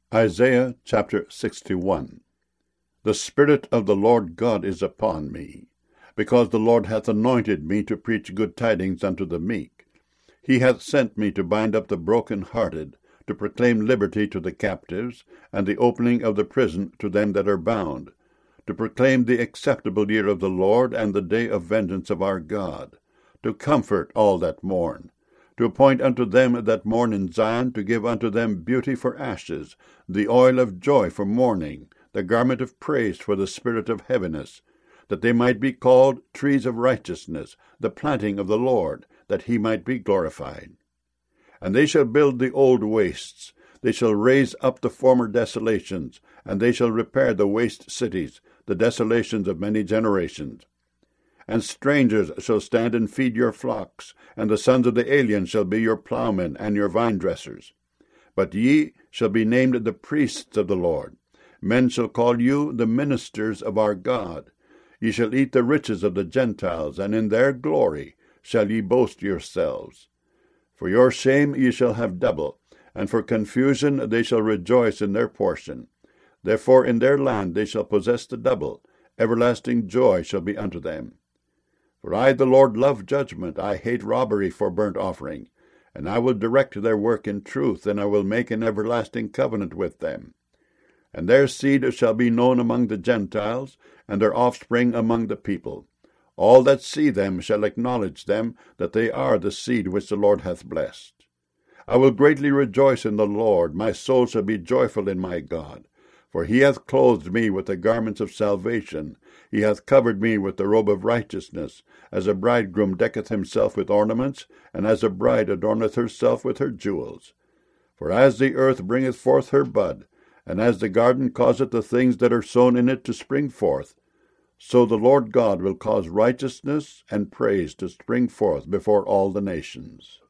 Isaiah chapter 61. The Spirit of the Lord God is upon me, because the Lord hath anointed me to preach good tidings unto the meek. He hath sent me to bind up the broken-hearted, to proclaim liberty to the captives, and the opening of the prison to them that are bound, to proclaim the acceptable year of the Lord, and the day of vengeance of our God, to comfort all that mourn, to appoint unto them that mourn in Zion, to give unto them beauty for ashes, the oil of joy for mourning, the garment of praise for the spirit of heaviness, that they might be called trees of righteousness, the planting of the Lord, that he might be glorified. And they shall build the old wastes, they shall raise up the former desolations, and they shall repair the waste cities, the desolations of many generations. And strangers shall stand and feed your flocks, and the sons of the alien shall be your plowmen and your vine-dressers. But ye shall be named the priests of the Lord. Men shall call you the ministers of our God. Ye shall eat the riches of the Gentiles, and in their glory shall ye boast yourselves. For your shame ye shall have double, and for confusion they shall rejoice in their portion. Therefore in their land they shall possess the double. Everlasting joy shall be unto them. For I, the Lord, love judgment. I hate robbery for burnt offering. And I will direct their work in truth, and I will make an everlasting covenant with them. And their seed shall be known among the Gentiles, and their offspring among the people. All that see them shall acknowledge them, that they are the seed which the Lord hath blessed. I will greatly rejoice in the Lord. My soul shall be joyful in my God. For he hath clothed me with the garments of salvation. He hath covered me with the robe of righteousness, as a bridegroom decketh himself with ornaments, and as a bride adorneth herself with her jewels. For as the earth bringeth forth her bud, and as the garden causeth the things that are sown in it to spring forth, so the Lord God will cause righteousness and praise to spring forth before all the nations.